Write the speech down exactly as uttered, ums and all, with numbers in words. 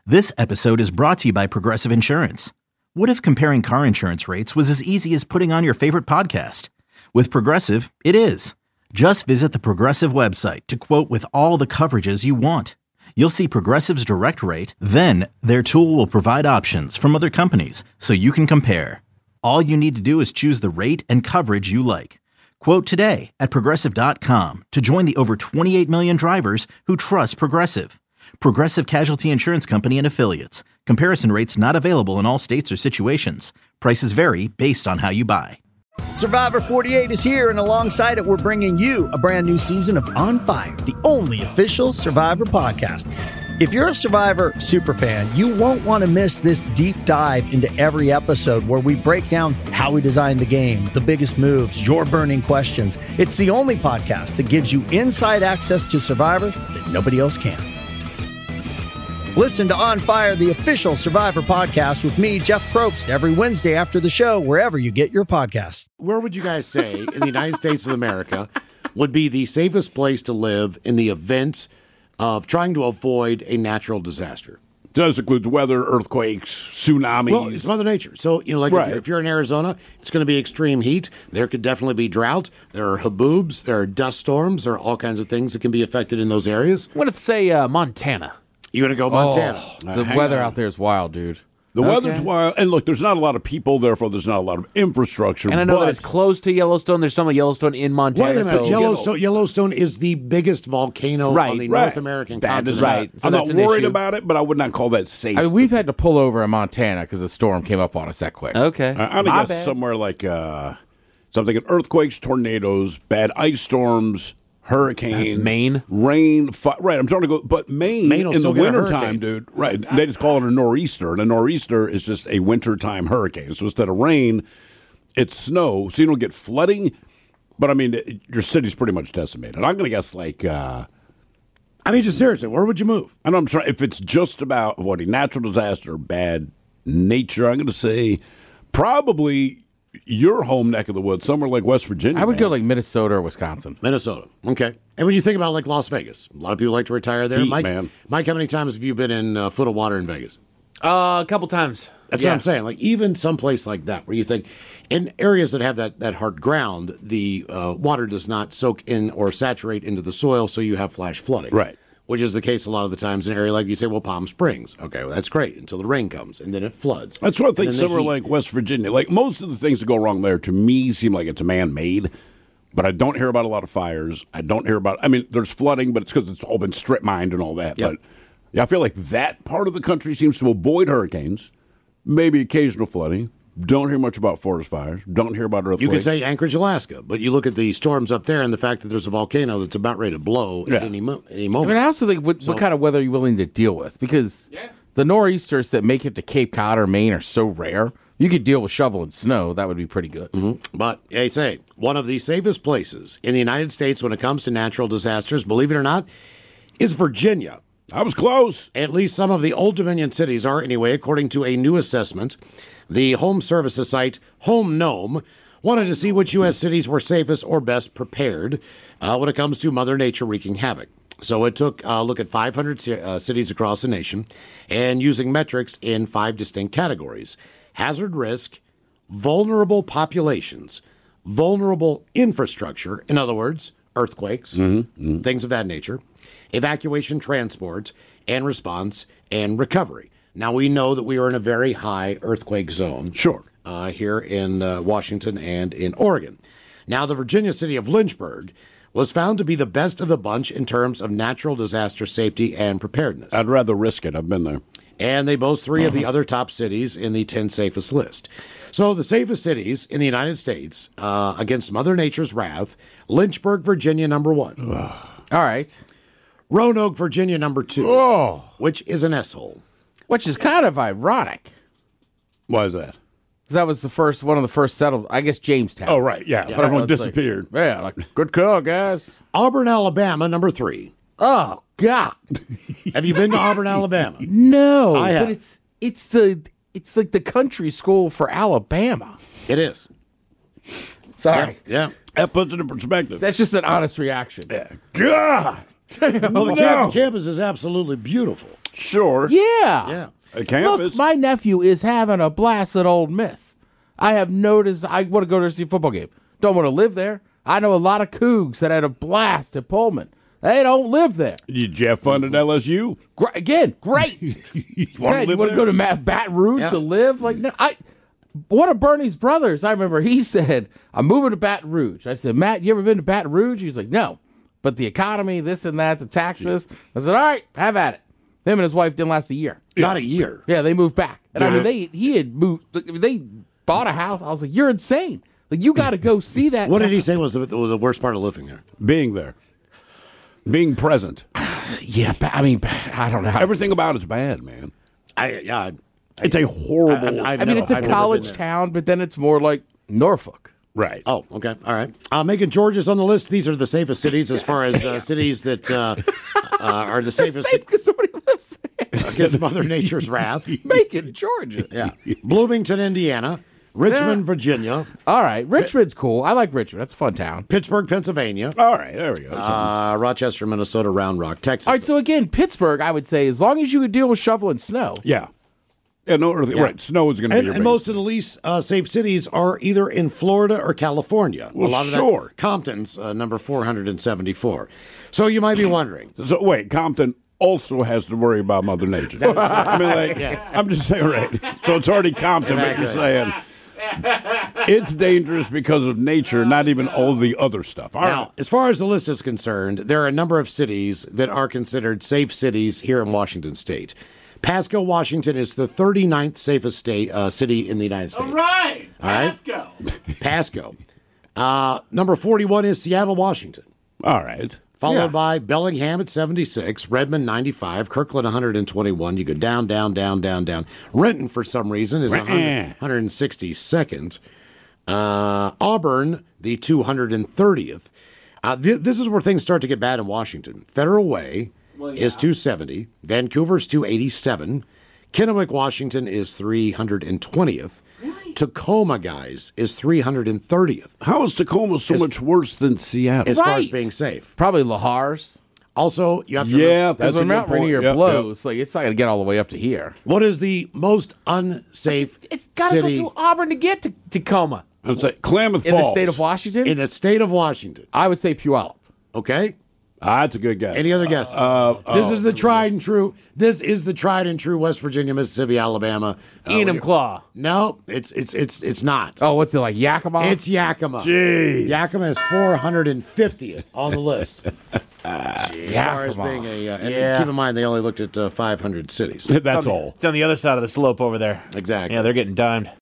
This episode is brought to you by Progressive Insurance. What if comparing car insurance rates was as easy as putting on your favorite podcast? With Progressive, it is. Just visit the Progressive website to quote with all the coverages you want. You'll see Progressive's direct rate, then their tool will provide options from other companies so you can compare. All you need to do is choose the rate and coverage you like. Quote today at progressive dot com to join the over twenty-eight million drivers who trust Progressive. Progressive Casualty Insurance Company and Affiliates. Comparison rates not available in all states or situations. Prices vary based on how you buy. Survivor forty-eight is here, and alongside it, we're bringing you a brand new season of On Fire, the only official Survivor podcast. If you're a Survivor superfan, you won't want to miss this deep dive into every episode where we break down how we designed the game, the biggest moves, your burning questions. It's the only podcast that gives you inside access to Survivor that nobody else can. Listen to On Fire, the official Survivor podcast with me, Jeff Probst, every Wednesday after the show, wherever you get your podcasts. Where would you guys say in the United States of America would be the safest place to live in the event of trying to avoid a natural disaster? Does include weather, earthquakes, tsunamis. Well, it's Mother Nature. So, you know, like right. if, you're, if you're in Arizona, it's going to be extreme heat. There could definitely be drought. There are haboobs. There are dust storms. There are all kinds of things that can be affected in those areas. I'm going to say uh, Montana. You're going to go Montana. Oh, the uh, weather on. out there is wild, dude. The okay. weather's wild. And look, there's not a lot of people, therefore there's not a lot of infrastructure. And I know but... that it's close to Yellowstone. There's some of Yellowstone in Montana. Wait a minute. So Yellowstone, Yellowstone is the biggest volcano right, on the right. North American that continent. Is right. So I'm that's not worried issue. about it, but I would not call that safe. I mean, we've had to pull over in Montana because the storm came up on us that quick. Okay. I, I'm going to guess somewhere like uh, something in earthquakes, tornadoes, bad ice storms, hurricanes, uh, Maine, rain. Fi- right, I'm trying to go, but Maine, Maine in the wintertime, dude. Right, they just call it a nor'easter, and a nor'easter is just a wintertime hurricane. So instead of rain, it's snow, so you don't get flooding. But I mean, it, your city's pretty much decimated. I'm going to guess like. Uh, I mean, just seriously, where would you move? I know I'm trying. If it's just about avoiding natural disaster, bad nature, I'm going to say probably. Your home neck of the woods, somewhere like West Virginia. I would man. go like Minnesota or Wisconsin. Minnesota. Okay. And when you think about like Las Vegas, a lot of people like to retire there. Heat, Mike, man. Mike, how many times have you been in a foot of water in Vegas? Uh, a couple times. That's yeah. what I'm saying. Like even someplace like that, where you think in areas that have that, that hard ground, the uh, water does not soak in or saturate into the soil, so you have flash flooding. Right. Which is the case a lot of the times in an area like you say, well, Palm Springs. Okay, well, that's great until the rain comes, and then it floods. That's what I think somewhere heat. like West Virginia. Like most of the things that go wrong there, to me, seem like it's man-made. But I don't hear about a lot of fires. I don't hear about, I mean, there's flooding, but it's because it's all been strip mined and all that. Yep. But yeah, I feel like that part of the country seems to avoid hurricanes, maybe occasional flooding. Don't hear much about forest fires. Don't hear about earthquakes. You could say Anchorage, Alaska, but you look at the storms up there and the fact that there's a volcano that's about ready to blow Yeah. at any, mo- any I moment. mean, I also think what, So- what kind of weather are you willing to deal with? Because Yeah. the nor'easters that make it to Cape Cod or Maine are so rare. You could deal with shovel and snow. That would be pretty good. Mm-hmm. But, hey, say, one of the safest places in the United States when it comes to natural disasters, believe it or not, is Virginia. I was close. At least some of the Old Dominion cities are, anyway, according to a new assessment. The home services site Home Gnome wanted to see which U S cities were safest or best prepared uh, when it comes to Mother Nature wreaking havoc. So it took a look at five hundred c- uh, cities across the nation and using metrics in five distinct categories: hazard risk, vulnerable populations, vulnerable infrastructure, in other words, earthquakes, Mm-hmm, mm-hmm. things of that nature, evacuation, transport, and response and recovery. Now, we know that we are in a very high earthquake zone. Sure. Uh, here in uh, Washington and in Oregon. Now, the Virginia city of Lynchburg was found to be the best of the bunch in terms of natural disaster safety and preparedness. I'd rather risk it. I've been there. And they boast three uh-huh. of the other top cities in the ten safest list. So the safest cities in the United States uh, against Mother Nature's wrath, Lynchburg, Virginia, number one. All right. Roanoke, Virginia, number two, Oh. which is an S-hole. Which is kind of ironic. Why is that? Because that was the first, one of the first settled, I guess Jamestown. Oh, right. Yeah. Yeah. But everyone It's like- disappeared. yeah, like, good call, guys. Auburn, Alabama, number three. Oh, God. Have you been to Auburn, Alabama? No, I have. but it's it's the it's like the country school for Alabama. It is. Sorry. Yeah. That puts it in perspective. That's just an honest reaction. yeah. God. Well, the No. camp- campus is absolutely beautiful. Sure. Yeah. Yeah. A campus. Look, my nephew is having a blast at Ole Miss. I have noticed I want to go to see a football game. Don't want to live there. I know a lot of Cougs that had a blast at Pullman. They don't live there. Did you have fun at L S U? Gr- again, great. You Ted, want to you want to go to Ma- Baton Rouge Yeah. to live? Like, no, I. One of Bernie's brothers, I remember, he said, "I'm moving to Baton Rouge." I said, "Matt, you ever been to Baton Rouge?" He's like, "No, but the economy, this and that, the taxes." I said, "All right, have at it." Him and his wife didn't last a year. Not a year. Yeah, they moved back, and I Yeah. mean, they he had moved. They bought a house. I was like, "You're insane! Like, you got to go see that." What did town." he say was the, the worst part of living there? Being there. Being present. Yeah, ba- I mean, ba- I don't know. How to Everything about it's bad, man. I yeah. I, It's a horrible. I- I mean, it's a I've never college been there. town, but then it's more like Norfolk. right. Oh, okay. All right. Uh, Macon, Georgia's on the list. These are the safest cities as far as uh, cities that uh, uh, are the safest Safe because somebody lives there. against Mother Nature's wrath. Macon, Georgia. Yeah. Bloomington, Indiana. Richmond, Virginia. All right, Richmond's cool. I like Richmond. That's a fun town. Pittsburgh, Pennsylvania. All right, there we go. Uh, Rochester, Minnesota. Round Rock, Texas. All right, so again, Pittsburgh, I would say, as long as you could deal with shoveling snow. yeah. Yeah, no, early, right. Snow is going to be And, your and base. most of the least uh, safe cities are either in Florida or California. Well, a lot of sure. that. Compton's uh, number four hundred seventy-four. So you might be wondering. So wait, Compton also has to worry about Mother Nature. I mean, like, Yes. I'm just saying, right? So it's already Compton, but you're saying it's dangerous because of nature, not even all the other stuff. All right. Now, as far as the list is concerned, there are a number of cities that are considered safe cities here in Washington State. Pasco, Washington is the thirty-ninth safest state uh, city in the United States. Right. All right. Pasco. Pasco. Uh, number forty-one is Seattle, Washington. All right. Followed Yeah. by Bellingham at seventy-six, Redmond ninety-five, Kirkland one hundred twenty-one. You go down, down, down, down, down. Renton, for some reason, is one hundred, one hundred sixty-second. Uh, Auburn, the two hundred thirtieth. Uh, th- this is where things start to get bad in Washington. Federal Way is two seventy. Vancouver's two eighty-seven. Kennewick, Washington is three hundred twentieth. Tacoma, guys, is three hundred thirtieth How is Tacoma so much worse than Seattle? as far as Right. being safe. Probably Lahar's. Also, you have to Yeah, remember, Because that's a when good Mount point. Rainier Yep, blows, like it's not going to get all the way up to here. what is the most unsafe It's got to go city through Auburn to get to Tacoma. yep. I'm saying Klamath In Falls. the state of Washington, in the state of Washington? I would say Puyallup. Okay. Ah, that's a good guess. Any other guesses? Uh, this is the tried and true. This is the tried and true West Virginia, Mississippi, Alabama. Uh, when Enum you- Claw. No, it's it's it's it's not. Oh, what's it like, Yakima? It's Yakima. Gee. Yakima is four hundred fiftieth on the list. As far as Yakima. being a, uh, and Yeah. keep in mind they only looked at uh, five hundred cities. That's all. It's on the other side of the slope over there. Exactly. Yeah, they're getting dimed.